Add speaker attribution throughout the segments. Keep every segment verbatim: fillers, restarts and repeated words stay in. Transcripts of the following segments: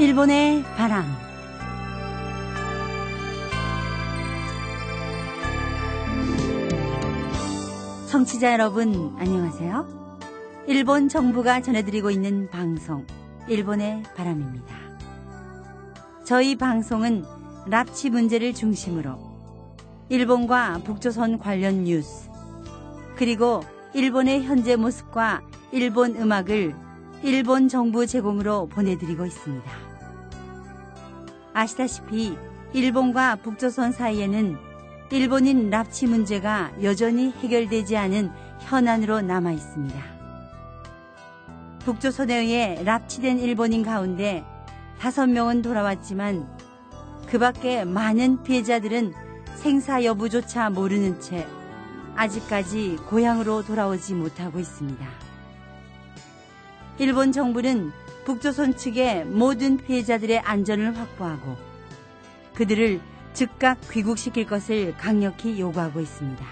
Speaker 1: 일본의 바람. 청취자 여러분, 안녕하세요. 일본 정부가 전해드리고 있는 방송, 일본의 바람입니다. 저희 방송은 납치 문제를 중심으로 일본과 북조선 관련 뉴스, 그리고 일본의 현재 모습과 일본 음악을 일본 정부 제공으로 보내드리고 있습니다. 아시다시피 일본과 북조선 사이에는 일본인 납치 문제가 여전히 해결되지 않은 현안으로 남아 있습니다. 북조선에 의해 납치된 일본인 가운데 다섯 명은 돌아왔지만 그 밖에 많은 피해자들은 생사 여부조차 모르는 채 아직까지 고향으로 돌아오지 못하고 있습니다. 일본 정부는 북조선 측의 모든 피해자들의 안전을 확보하고 그들을 즉각 귀국시킬 것을 강력히 요구하고 있습니다.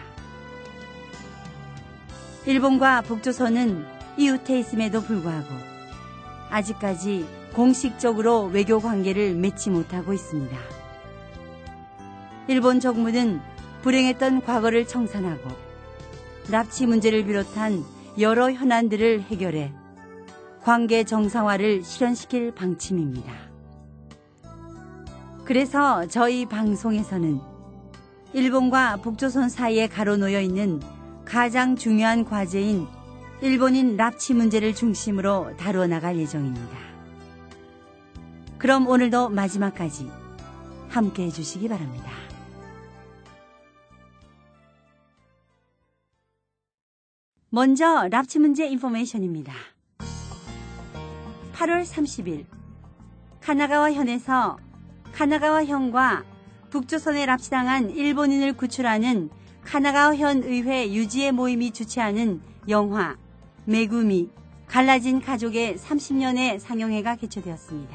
Speaker 1: 일본과 북조선은 이웃해 있음에도 불구하고 아직까지 공식적으로 외교 관계를 맺지 못하고 있습니다. 일본 정부는 불행했던 과거를 청산하고 납치 문제를 비롯한 여러 현안들을 해결해 관계 정상화를 실현시킬 방침입니다. 그래서 저희 방송에서는 일본과 북조선 사이에 가로놓여 있는 가장 중요한 과제인 일본인 납치 문제를 중심으로 다루어 나갈 예정입니다. 그럼 오늘도 마지막까지 함께 해주시기 바랍니다. 먼저 납치 문제 인포메이션입니다. 팔월 삼십일 카나가와현에서 카나가와현과 북조선에 납치당한 일본인을 구출하는 카나가와현 의회 유지의 모임이 주최하는 영화 메구미 갈라진 가족의 삼십 년의 상영회가 개최되었습니다.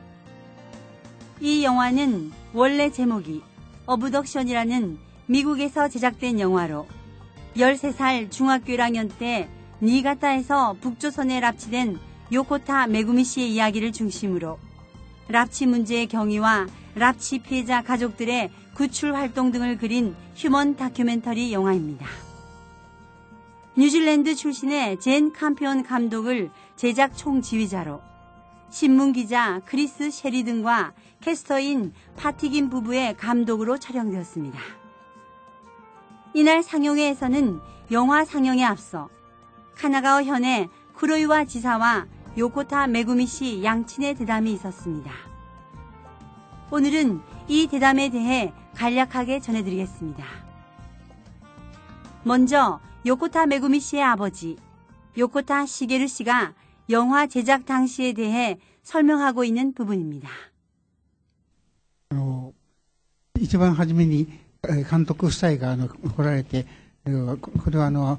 Speaker 1: 이 영화는 원래 제목이 어브덕션이라는 미국에서 제작된 영화로 열세 살 중학교 일 학년 때 니가타에서 북조선에 납치된 요코타 메구미 씨의 이야기를 중심으로 납치 문제의 경위와 납치 피해자 가족들의 구출 활동 등을 그린 휴먼 다큐멘터리 영화입니다. 뉴질랜드 출신의 젠 캄피온 감독을 제작 총지휘자로 신문기자 크리스 셰리 등과 캐스터인 파티긴 부부의 감독으로 촬영되었습니다. 이날 상영회에서는 영화 상영에 앞서 카나가와현의 쿠로이와 지사와 요코타 메구미 씨 양친의 대담이 있었습니다. 오늘은 이 대담에 대해 간략하게 전해드리겠습니다. 먼저 요코타 메구미 씨의 아버지 요코타 시게루 씨가 영화 제작 당시에 대해 설명하고 있는 부분입니다.
Speaker 2: 一番初めに監督夫妻が来られて、これはあの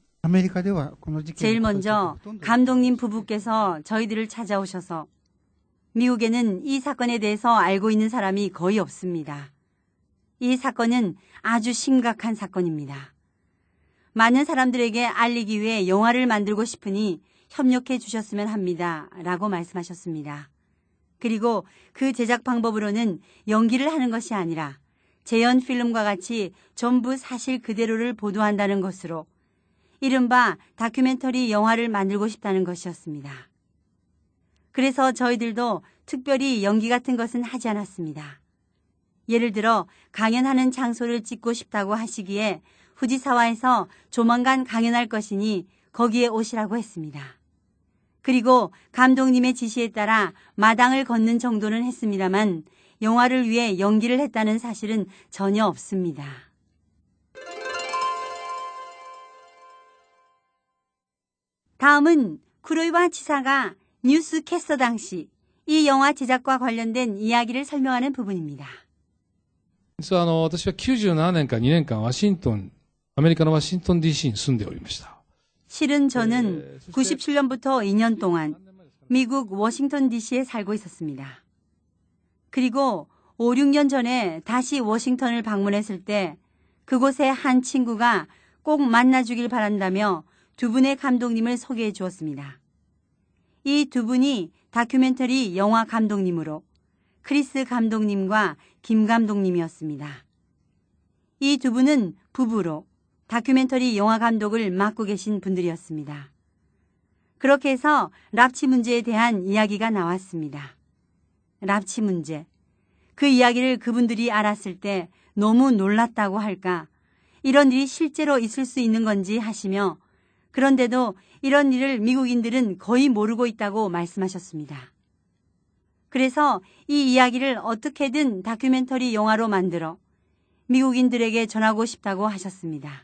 Speaker 1: 제일 먼저 감독님 부부께서 저희들을 찾아오셔서 미국에는 이 사건에 대해서 알고 있는 사람이 거의 없습니다. 이 사건은 아주 심각한 사건입니다. 많은 사람들에게 알리기 위해 영화를 만들고 싶으니 협력해 주셨으면 합니다. 라고 말씀하셨습니다. 그리고 그 제작 방법으로는 연기를 하는 것이 아니라 재현 필름과 같이 전부 사실 그대로를 보도한다는 것으로 이른바 다큐멘터리 영화를 만들고 싶다는 것이었습니다. 그래서 저희들도 특별히 연기 같은 것은 하지 않았습니다. 예를 들어 강연하는 장소를 찍고 싶다고 하시기에 후지사와에서 조만간 강연할 것이니 거기에 오시라고 했습니다. 그리고 감독님의 지시에 따라 마당을 걷는 정도는 했습니다만 영화를 위해 연기를 했다는 사실은 전혀 없습니다. 다음은 쿠로이와 지사가 뉴스 캐스터 당시 이 영화 제작과 관련된 이야기를 설명하는 부분입니다.
Speaker 3: 実はあの私はきゅうじゅうななねんかにねんかんワシントン、アメリカのワシントン 디씨に住んでおりました。
Speaker 1: 실은 저는 구십칠 년부터 이 년 동안 미국 워싱턴 디씨에 살고 있었습니다. 그리고 오, 육 년 전에 다시 워싱턴을 방문했을 때 그곳에 한 친구가 꼭 만나주길 바란다며 두 분의 감독님을 소개해 주었습니다. 이 두 분이 다큐멘터리 영화 감독님으로 크리스 감독님과 김 감독님이었습니다. 이 두 분은 부부로 다큐멘터리 영화 감독을 맡고 계신 분들이었습니다. 그렇게 해서 납치 문제에 대한 이야기가 나왔습니다. 납치 문제. 그 이야기를 그분들이 알았을 때 너무 놀랐다고 할까, 이런 일이 실제로 있을 수 있는 건지 하시며, 그런데도 이런 일을 미국인들은 거의 모르고 있다고 말씀하셨습니다. 그래서 이 이야기를 어떻게든 다큐멘터리 영화로 만들어 미국인들에게 전하고 싶다고 하셨습니다.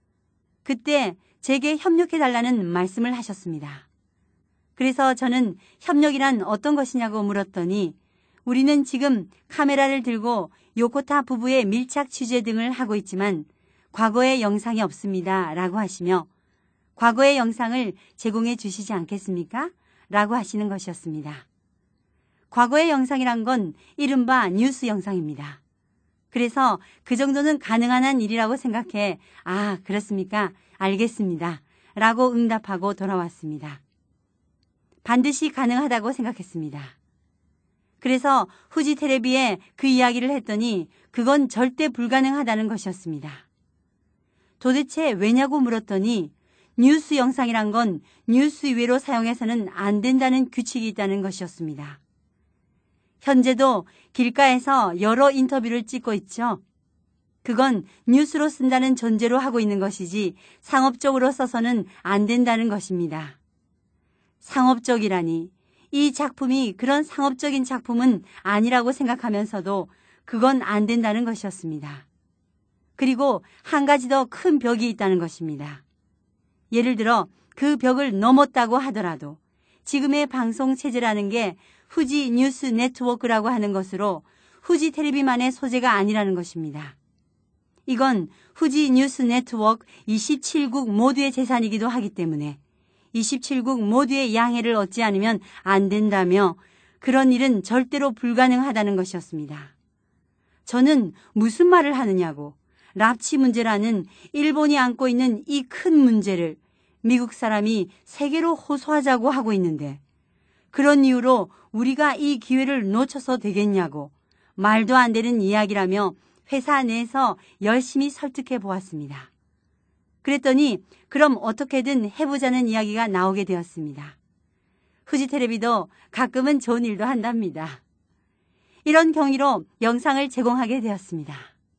Speaker 1: 그때 제게 협력해달라는 말씀을 하셨습니다. 그래서 저는 협력이란 어떤 것이냐고 물었더니 우리는 지금 카메라를 들고 요코타 부부의 밀착 취재 등을 하고 있지만 과거의 영상이 없습니다. 라고 하시며 과거의 영상을 제공해 주시지 않겠습니까? 라고 하시는 것이었습니다. 과거의 영상이란 건 이른바 뉴스 영상입니다. 그래서 그 정도는 가능한 한 일이라고 생각해 아, 그렇습니까? 알겠습니다. 라고 응답하고 돌아왔습니다. 반드시 가능하다고 생각했습니다. 그래서 후지 테레비에 그 이야기를 했더니 그건 절대 불가능하다는 것이었습니다. 도대체 왜냐고 물었더니 뉴스 영상이란 건 뉴스 외로 사용해서는 안 된다는 규칙이 있다는 것이었습니다. 현재도 길가에서 여러 인터뷰를 찍고 있죠. 그건 뉴스로 쓴다는 전제로 하고 있는 것이지 상업적으로 써서는 안 된다는 것입니다. 상업적이라니, 이 작품이 그런 상업적인 작품은 아니라고 생각하면서도 그건 안 된다는 것이었습니다. 그리고 한 가지 더 큰 벽이 있다는 것입니다. 예를 들어 그 벽을 넘었다고 하더라도 지금의 방송 체제라는 게 후지 뉴스 네트워크라고 하는 것으로 후지 텔레비만의 소재가 아니라는 것입니다. 이건 후지 뉴스 네트워크 이십칠 국 모두의 재산이기도 하기 때문에 이십칠 국 모두의 양해를 얻지 않으면 안 된다며 그런 일은 절대로 불가능하다는 것이었습니다. 저는 무슨 말을 하느냐고, 납치 문제라는 일본이 안고 있는 이 큰 문제를 미국 사람이 세계로 호소하자고 하고 있는데 그런 이유로 우리가 이 기회를 놓쳐서 되겠냐고 말도 안 되는 이야기라며 회사 내에서 열심히 설득해 보았습니다. 그랬더니 그럼 어떻게든 해보자는 이야기가 나오게 되었습니다. 후지 텔레비도 가끔은 좋은 일도 한답니다. 이런 경위로 영상을 제공하게 되었습니다.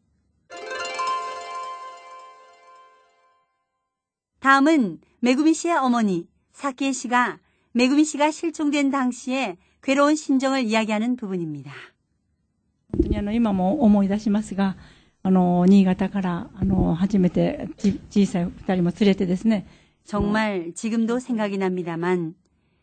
Speaker 1: 다음은 메구미 씨의 어머니 사키에 씨가 메구미 씨가 실종된 당시에 괴로운 심정을 이야기하는 부분입니다.
Speaker 4: 本当にあの今も思い出しますが、あの新潟からあの初めてち小さい二人も連れてですね。
Speaker 1: 정말 지금도 생각이 납니다만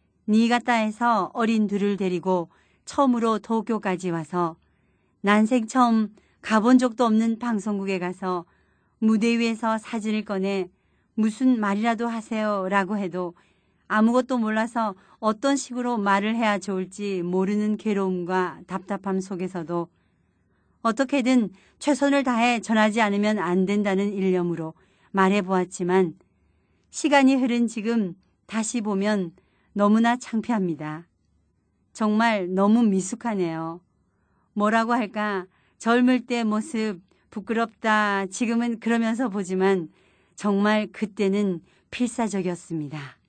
Speaker 1: 니가타에서 어린 둘을 데리고 처음으로 도쿄까지 와서 난생 처음 가본 적도 없는 방송국에 가서 무대 위에서 사진을 꺼내 무슨 말이라도 하세요 라고 해도 아무것도 몰라서 어떤 식으로 말을 해야 좋을지 모르는 괴로움과 답답함 속에서도 어떻게든 최선을 다해 전하지 않으면 안 된다는 일념으로 말해보았지만 시간이 흐른 지금 다시 보면 너무나 창피합니다. 정말 너무 미숙하네요. 뭐라고 할까, 젊을 때 모습 부끄럽다 지금은 그러면서 보지만 정말 그때는 필사적이었습니다.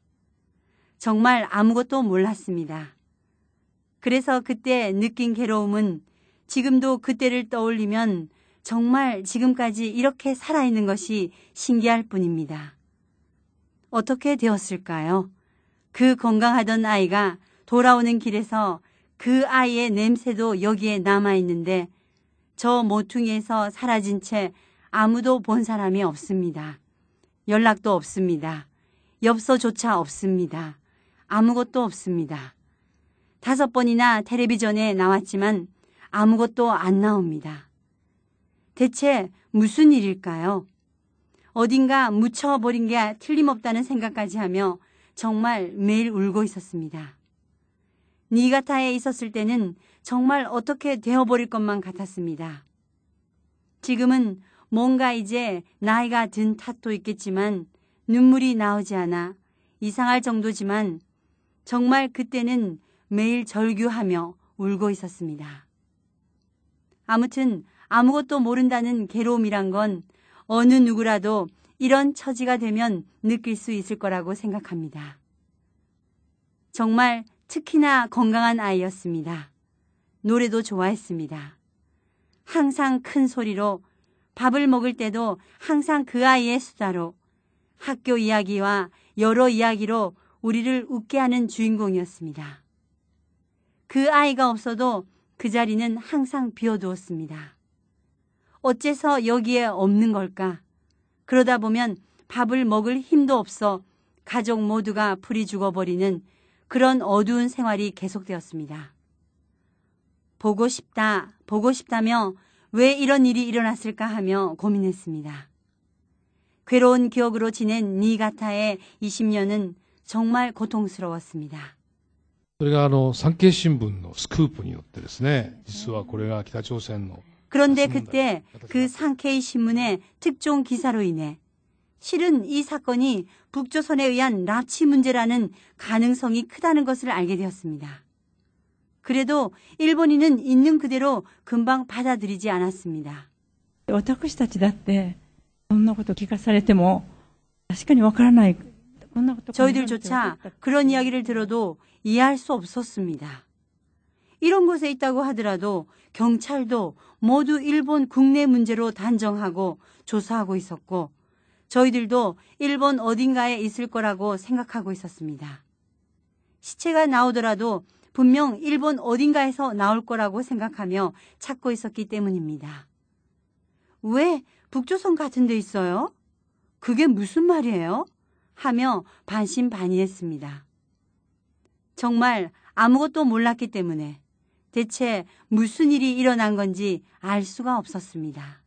Speaker 1: 정말 아무것도 몰랐습니다. 그래서 그때 느낀 괴로움은 지금도 그때를 떠올리면 정말 지금까지 이렇게 살아있는 것이 신기할 뿐입니다. 어떻게 되었을까요? 그 건강하던 아이가 돌아오는 길에서 그 아이의 냄새도 여기에 남아있는데 저 모퉁이에서 사라진 채 아무도 본 사람이 없습니다. 연락도 없습니다. 엽서조차 없습니다. 아무것도 없습니다. 다섯 번이나 텔레비전에 나왔지만 아무것도 안 나옵니다. 대체 무슨 일일까요? 어딘가 묻혀버린 게 틀림없다는 생각까지 하며 정말 매일 울고 있었습니다. 니가타에 있었을 때는 정말 어떻게 되어버릴 것만 같았습니다. 지금은 뭔가 이제 나이가 든 탓도 있겠지만 눈물이 나오지 않아 이상할 정도지만 정말 그때는 매일 절규하며 울고 있었습니다. 아무튼 아무것도 모른다는 괴로움이란 건 어느 누구라도 이런 처지가 되면 느낄 수 있을 거라고 생각합니다. 정말 특히나 건강한 아이였습니다. 노래도 좋아했습니다. 항상 큰 소리로, 밥을 먹을 때도 항상 그 아이의 수다로, 학교 이야기와 여러 이야기로 우리를 웃게 하는 주인공이었습니다. 그 아이가 없어도 그 자리는 항상 비워두었습니다. 어째서 여기에 없는 걸까? 그러다 보면 밥을 먹을 힘도 없어 가족 모두가 불이 죽어버리는 그런 어두운 생활이 계속되었습니다. 보고 싶다, 보고 싶다며 왜 이런 일이 일어났을까 하며 고민했습니다. 괴로운 기억으로 지낸 니가타의 이십 년은 정말 고통스러웠습니다.
Speaker 3: それがあの産経新聞のスクープによってですね、実はこれが北朝鮮の
Speaker 1: 그런데 그때 그 상케이 신문의 특종 기사로 인해 실은 이 사건이 북조선에 의한 납치 문제라는 가능성이 크다는 것을 알게 되었습니다. 그래도 일본인은 있는 그대로 금방 받아들이지 않았습니다.
Speaker 4: 私たちだってそんなこと聞かされても確かにわからない。
Speaker 1: 저희들조차 그런 이야기를 들어도 이해할 수 없었습니다. 이런 곳에 있다고 하더라도 경찰도 모두 일본 국내 문제로 단정하고 조사하고 있었고 저희들도 일본 어딘가에 있을 거라고 생각하고 있었습니다. 시체가 나오더라도 분명 일본 어딘가에서 나올 거라고 생각하며 찾고 있었기 때문입니다. 왜 북조선 같은 데 있어요? 그게 무슨 말이에요? 하며 반신반의했습니다. 정말 아무것도 몰랐기 때문에 대체 무슨 일이 일어난 건지 알 수가 없었습니다.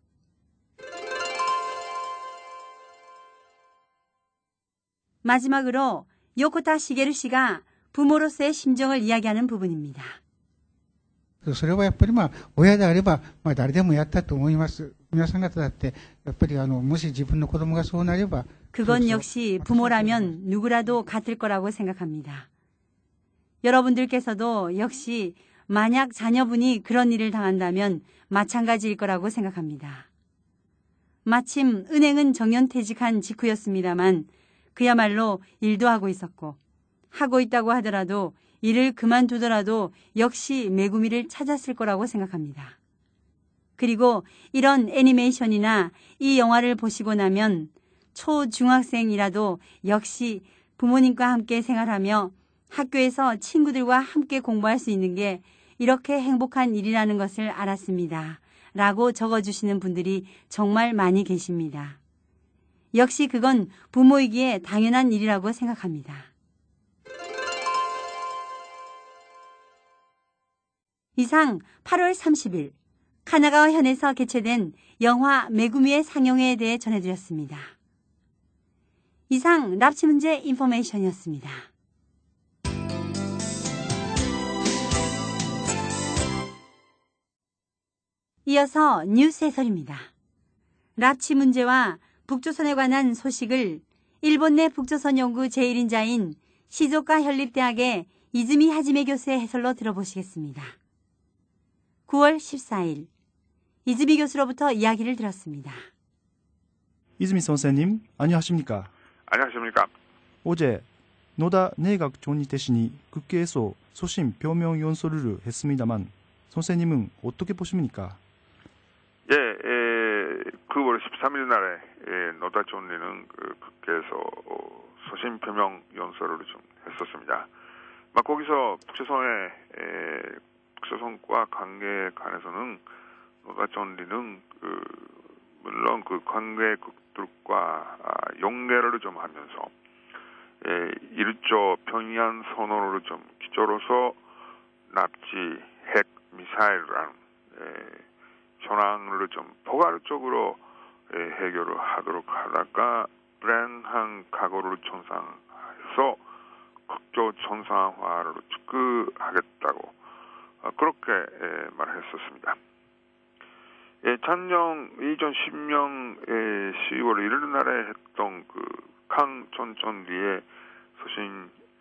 Speaker 1: 마지막으로 요코타 시게루 씨가 부모로서의 심정을 이야기하는 부분입니다.
Speaker 2: それはやっぱりまあ親であればまあ誰でもやったと思います。皆さん方だってやっぱりあのもし自分の子供がそうなれば
Speaker 1: 그건 역시 부모라면 누구라도 같을 거라고 생각합니다. 여러분들께서도 역시 만약 자녀분이 그런 일을 당한다면 마찬가지일 거라고 생각합니다. 마침 은행은 정년퇴직한 직후였습니다만 그야말로 일도 하고 있었고 하고 있다고 하더라도 일을 그만두더라도 역시 메구미를 찾았을 거라고 생각합니다. 그리고 이런 애니메이션이나 이 영화를 보시고 나면 초중학생이라도 역시 부모님과 함께 생활하며 학교에서 친구들과 함께 공부할 수 있는 게 이렇게 행복한 일이라는 것을 알았습니다. 라고 적어주시는 분들이 정말 많이 계십니다. 역시 그건 부모이기에 당연한 일이라고 생각합니다. 이상 팔월 삼십일 카나가와 현에서 개최된 영화 메구미의 상영회에 대해 전해드렸습니다. 이상 납치문제 인포메이션이었습니다. 이어서 뉴스 해설입니다. 납치 문제와 북조선에 관한 소식을 일본 내 북조선 연구 제일 인자인 시조카 현립대학의 이즈미 하지메 교수의 해설로 들어보시겠습니다. 구월 십사일 이즈미 교수로부터 이야기를 들었습니다.
Speaker 5: 이즈미 선생님, 안녕하십니까?
Speaker 6: 안녕하십니까?
Speaker 5: 어제 노다 내각존리 대신이 국회에서 소신 표명 연설을 했습니다만 선생님은 어떻게 보십니까?
Speaker 6: 예, 에, 구월 십삼일 날에 예, 노다 총리는 그 국회에서 어, 소신 표명 연설을 좀 했었습니다. 막 거기서 북조선의 에, 북조선과 관계에 관해서는 노다 총리는 그, 물론 그 관계국들과 아, 연계를 좀 하면서 에, 일조 평양 선언을 좀 기초로서 납치 핵 미사일이라는 에, 현황을 좀 포괄적으로 에, 해결을 하도록 하다가 불행한 각오를 전상해서 국조 정상화를 추구하겠다고 어, 그렇게 에, 말했었습니다. 예, 작년 이천십 년 시월 일일 날에 했던 그 강 전 총리의 소신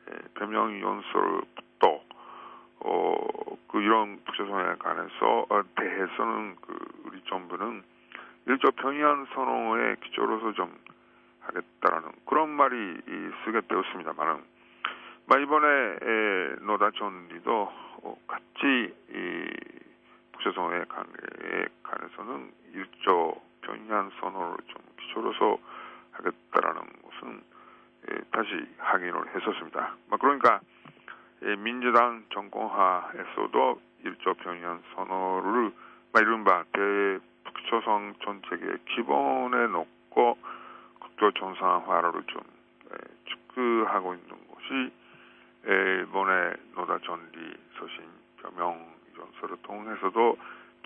Speaker 6: 변명 연설부터 어, 그 이런 북조선에 관해서 어, 대해서는 그 우리 정부는 일조 평양 선언의 기초로서 좀 하겠다라는 그런 말이 이, 쓰게 되었습니다만은 이번에 에, 노다 총리도 어, 같이 이 북조선의 관계에 관해서는 일조 평양 선언을 좀 기초로서 하겠다라는 것은 에, 다시 확인을 했었습니다. 그러니까 에, 민주당 정권하에서도 일조 평양 선언을 이른바 대북조선 정책의 기본에 놓고 국교 정상화를 좀 에, 축구하고 있는 것이 에, 이번에 노다 총리 서신 표명 연설을 통해서도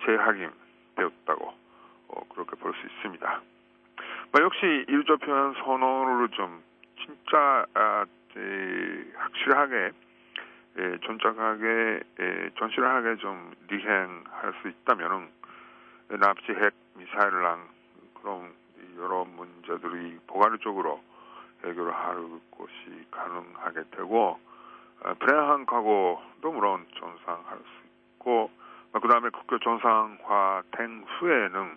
Speaker 6: 재확인되었다고 어, 그렇게 볼 수 있습니다. 역시 일조 평양 선언을 좀 진짜 아, 에, 확실하게 에, 전적하게 에, 전실하게 좀 리행할 수 있다면은 납치 핵 미사일랑 그런 여러 문제들이 포괄적으로 해결을 할 것이 가능하게 되고 어, 불행한 과거도 물론 정상할 수 있고 그 다음에 국교 정상화 된 후에는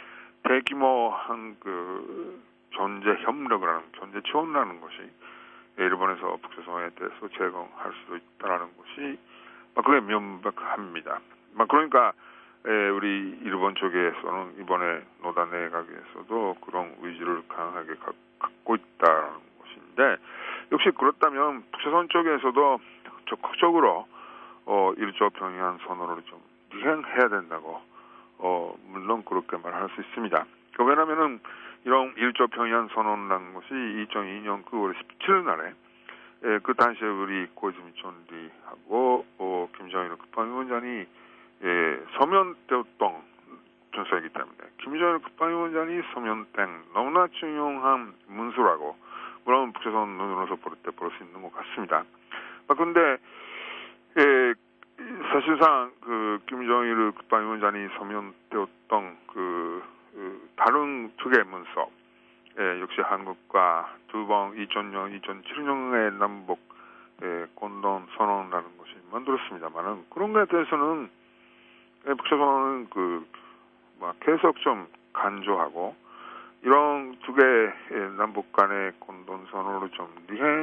Speaker 6: 대규모한 그 경제 협력을 하는 경제 지원이라는 것이 일본에서 북조선에 대해서 제공할 수도 있다라는 것이 그게 명백합니다. 그러니까 우리 일본 쪽에서는 이번에 노다 내각에서도 그런 의지를 강하게 갖고 있다는 것인데 역시 그렇다면 북조선 쪽에서도 적극적으로 어, 일조 평양 선언을 좀 이행해야 된다고 어, 물론 그렇게 말할 수 있습니다. 왜냐하면은 이런 일조 평양 선언이라는 것이 이천이 년 구월 십칠일 날에 에, 그 당시에 우리 고이즈미 총리하고 어, 김정일 국방위원장이 예, 서면되었던 전서이기 때문에 김정일 국방위원장이 서면된 너무나 중요한 문서라고 물론 북조선 눈으로서 볼 때 볼 수 있는 것 같습니다. 그런데 예, 사실상 그 김정일 국방위원장이 서면되었던 그, 그 다른 두 개의 문서, 예, 역시 한국과 두 번 이천 년, 이천칠 년의 남북 예, 공동 선언이라는 것이 만들었습니다만은 그런 것에 대해서는 예, 북조선은 그 막 계속 좀 간조하고 이런 두 개의 남북 간의 공동 선언을 좀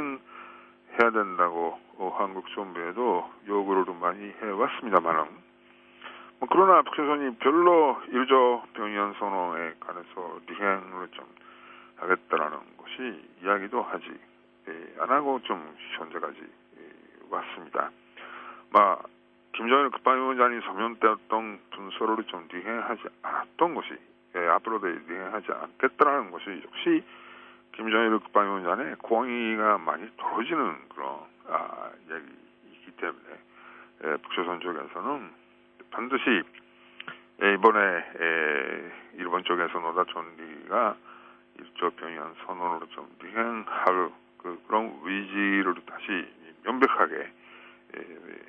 Speaker 6: 리행해야 된다고 어, 한국 정부에도 요구를 많이 해왔습니다만은 뭐 그러나 북조선이 별로 일조 평양 선언에 관해서 리행을 좀 하겠다라는 것이 이야기도 하지 예, 안 하고 좀 현재까지 예, 왔습니다. 막 김정일 국방위원장이 서면되었던 문서를 좀 리행하지 않았던 것이 예, 앞으로도 리행하지 않겠다라는 것이 역시 김정일 국방위원장의 공의가 많이 떨어지는 그런 아, 이야기이기 때문에 예, 북조선 쪽에서는 반드시 예, 이번에 예, 일본 쪽에서 노다 총리가 일조 평양 선언으로 좀 리행할 그, 그런 의지를 다시 명백하게 예,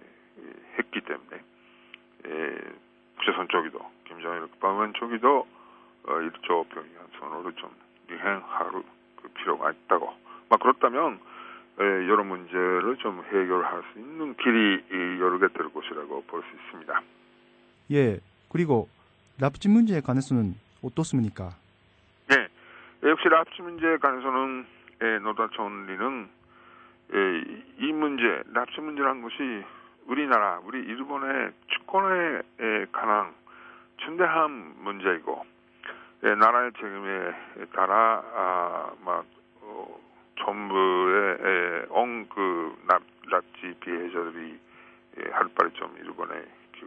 Speaker 6: 했기 때문에 예, 북조선 쪽이도 김정일 국방위원 쪽이도 어, 일조 평양 선언으로 좀 리행할 그 필요가 있다고. 막 그렇다면 예, 여러 문제를 좀 해결할 수 있는 길이 열게 될 것이라고 볼 수 있습니다.
Speaker 5: 예, 그리고 납치 문제에 관해서는 어떻습니까?
Speaker 6: 네, 역시 납치 문제에 관해서는 예, 노다 총리는 예, 이 문제, 납치 문제라는 것이 우리나라, 우리 일본의 주권에 관한 중대한 문제이고 예, 나라의 책임에 따라 아, 막 어, 정부의 온 그 납치 피해자들이 예, 할 바를 좀 일본에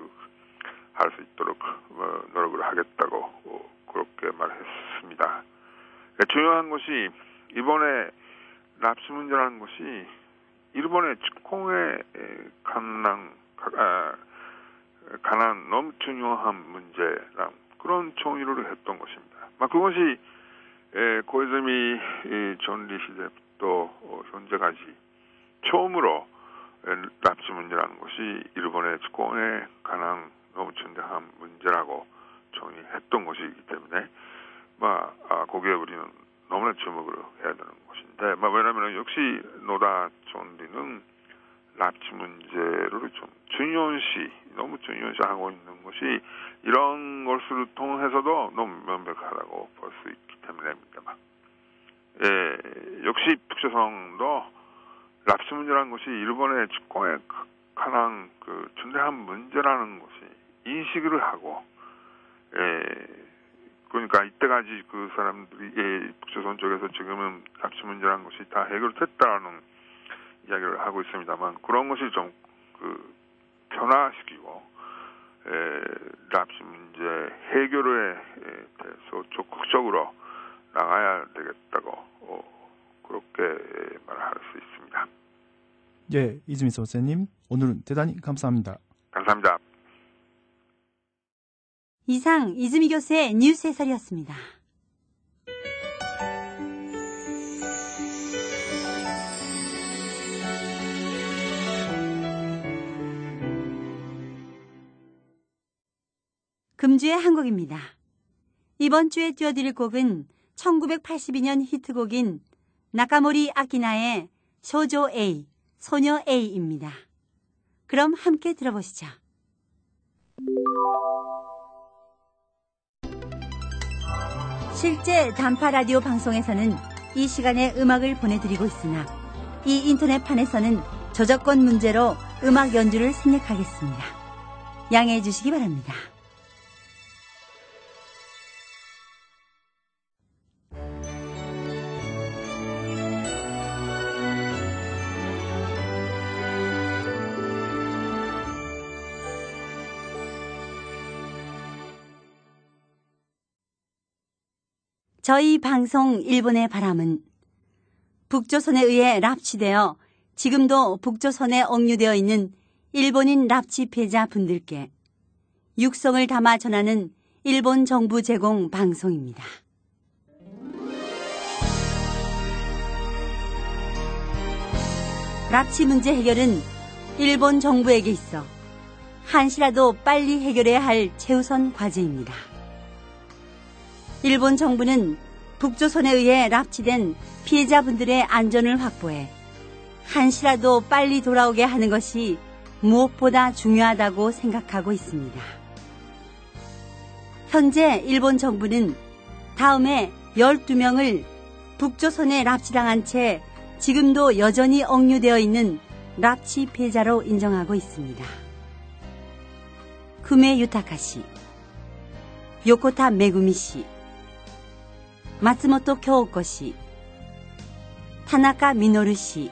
Speaker 6: 할 수 있도록 어, 노력을 하겠다고 어, 그렇게 말했습니다. 예, 중요한 것이 이번에 납치 문제라는 것이 일본의 주권에 관한 아, 관한 너무 중요한 문제랑 그런 총리를 했던 것입니다. 막 그것이 에, 고이즈미 총리 시대부터 어, 현재까지 처음으로 에, 납치 문제라는 것이 일본의 주권에 관한 너무 중대한 문제라고 총리했던 것이기 때문에 막 아, 거기에 우리는 너무나 주목을 해야 되는 것인데 네, 뭐 왜냐하면 역시 노다 존리는 납치 문제를 좀 중요시 너무 중요시하고 있는 것이 이런 것을 통해서도 너무 명백하다고 볼 수 있기 때문입니다. 예, 역시 북조선도 납치 문제라는 것이 일본의 주권에 관한 그 중대한 문제라는 것이 인식을 하고, 예, 그러니까 이때까지 그 사람들이 예, 북조선 쪽에서 지금은 납치 문제라는 것이 다 해결됐다는 이야기를 하고 있습니다만 그런 것을 좀 그 변화시키고 에, 납치 문제 해결에 대해서 적극적으로 나가야 되겠다고 어, 그렇게 말할 수 있습니다.
Speaker 5: 예, 이즈미 선생님, 오늘은 대단히 감사합니다.
Speaker 6: 감사합니다.
Speaker 1: 이상 이즈미 교수의 뉴스 해설이었습니다. 금주의 한 곡입니다. 이번 주에 띄워드릴 곡은 천구백팔십이 년 히트곡인 나카모리 아키나의 쇼조 A, 소녀 A입니다. 그럼 함께 들어보시죠. 실제 단파 라디오 방송에서는 이 시간에 음악을 보내드리고 있으나 이 인터넷판에서는 저작권 문제로 음악 연주를 생략하겠습니다. 양해해 주시기 바랍니다. 저희 방송 일본의 바람은 북조선에 의해 납치되어 지금도 북조선에 억류되어 있는 일본인 납치 피해자 분들께 육성을 담아 전하는 일본 정부 제공 방송입니다. 납치 문제 해결은 일본 정부에게 있어 한시라도 빨리 해결해야 할 최우선 과제입니다. 일본 정부는 북조선에 의해 납치된 피해자분들의 안전을 확보해 한시라도 빨리 돌아오게 하는 것이 무엇보다 중요하다고 생각하고 있습니다. 현재 일본 정부는 다음에 열두 명을 북조선에 납치당한 채 지금도 여전히 억류되어 있는 납치 피해자로 인정하고 있습니다. 쿠메 유타카 씨, 요코타 메구미 씨, 마츠모토 교오코 씨, 타나카 미노루 씨,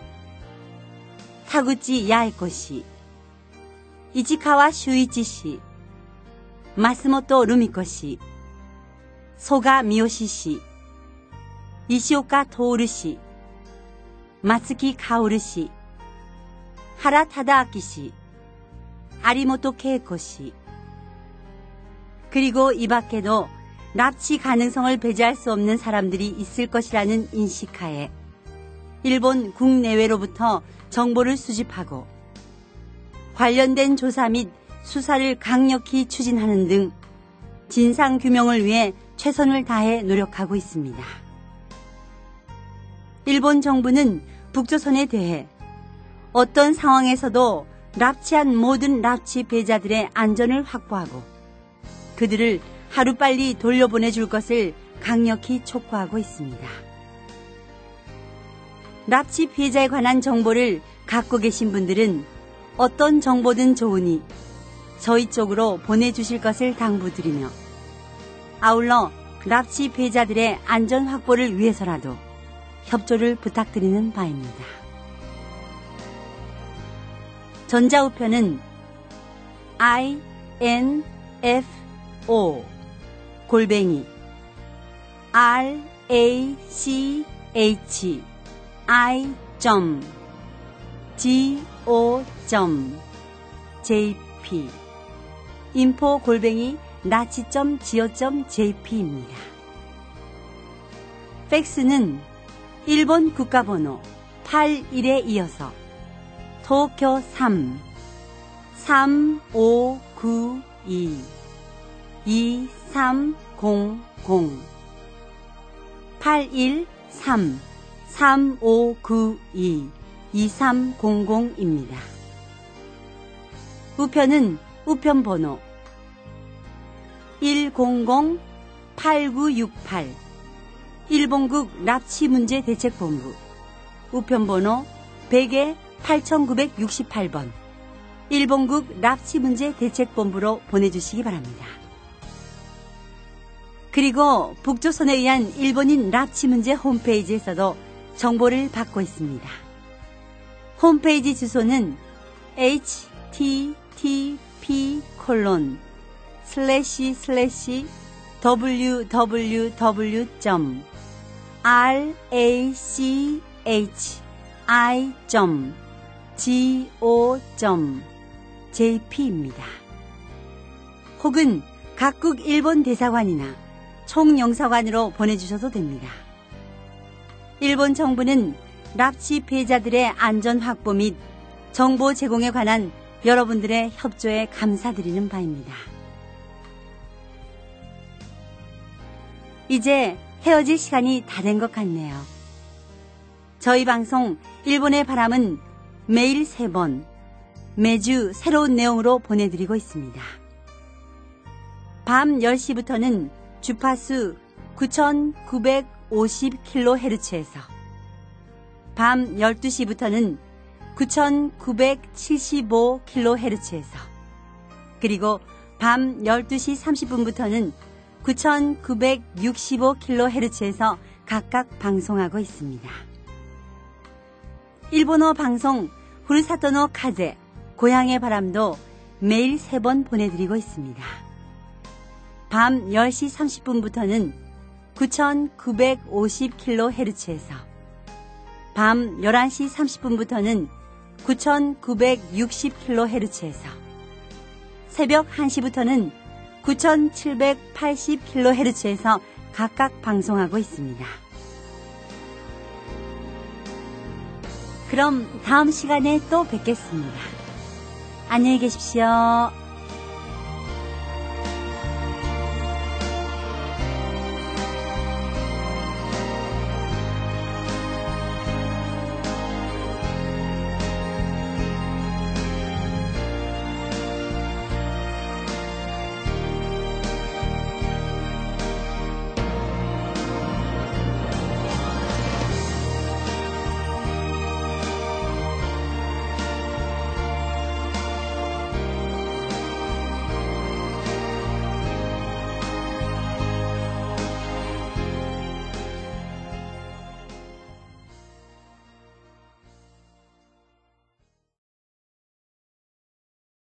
Speaker 1: 타구치 야에코 씨, 이치카와 슈이치 씨, 마스모토 루미코 씨, 소가 미요시 씨, 이시오카 토오루 씨, 마츠키 카오루 씨, 하라 타다아키 씨, 아리모토 케이코 씨, 그리고 이 밖에도 납치 가능성을 배제할 수 없는 사람들이 있을 것이라는 인식하에 일본 국내외로부터 정보를 수집하고 관련된 조사 및 수사를 강력히 추진하는 등 진상규명을 위해 최선을 다해 노력하고 있습니다. 일본 정부는 북조선에 대해 어떤 상황에서도 납치한 모든 납치 피해자들의 안전을 확보하고 그들을 하루빨리 돌려보내줄 것을 강력히 촉구하고 있습니다. 납치 피해자에 관한 정보를 갖고 계신 분들은 어떤 정보든 좋으니 저희 쪽으로 보내주실 것을 당부드리며 아울러 납치 피해자들의 안전 확보를 위해서라도 협조를 부탁드리는 바입니다. 전자우편은 아이 엔 에프 오 골뱅이 알 에이 씨 에이치 아이 지 오 제이 피 인포 골뱅이 나치 지 오 제이 피입니다. 팩스는 일본 국가번호 팔십일에 이어서 도쿄 삼 삼오구이 이삼공공 팔일삼 삼오구이 이삼공공입니다. 우편은 우편번호 일공공 팔구육팔 일본국 납치문제대책본부 우편번호 백에 팔천구백육십팔 번 일본국 납치문제대책본부로 보내주시기 바랍니다. 그리고 북조선에 의한 일본인 납치문제 홈페이지에서도 정보를 받고 있습니다. 홈페이지 주소는 에이치티티피 콜론 슬래시 슬래시 더블유더블유더블유 점 라치 아이 점 지오 점 제이피입니다. 혹은 각국 일본 대사관이나 총영사관으로 보내주셔도 됩니다. 일본 정부는 납치 피해자들의 안전 확보 및 정보 제공에 관한 여러분들의 협조에 감사드리는 바입니다. 이제 헤어질 시간이 다 된 것 같네요. 저희 방송 일본의 바람은 매일 세 번, 매주 새로운 내용으로 보내드리고 있습니다. 밤 열 시부터는 주파수 구천구백오십 킬로헤르츠에서, 밤 열두 시부터는 구천구백칠십오 킬로헤르츠에서, 그리고 밤 열두 시 삼십 분부터는 구천구백육십오 킬로헤르츠에서 각각 방송하고 있습니다. 일본어 방송 후르사토노 카제, 고향의 바람도 매일 세 번 보내드리고 있습니다. 밤 열 시 삼십 분부터는 구천구백오십 킬로헤르츠에서, 밤 열한 시 삼십 분부터는 구천구백육십 킬로헤르츠에서, 새벽 한 시부터는 구천칠백팔십 킬로헤르츠에서 각각 방송하고 있습니다. 그럼 다음 시간에 또 뵙겠습니다. 안녕히 계십시오.